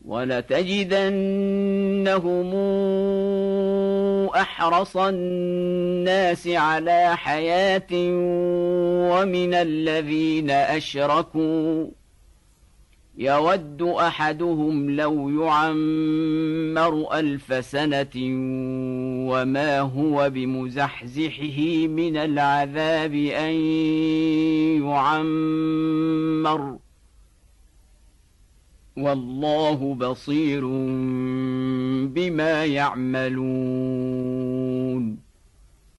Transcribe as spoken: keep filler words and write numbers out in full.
ولتجدنهم أحرص الناس على حياة ومن الذين أشركوا يود أحدهم لو يعمر ألف سنة وما هو بمزحزحه من العذاب أن يعمر والله بصير بما يعملون.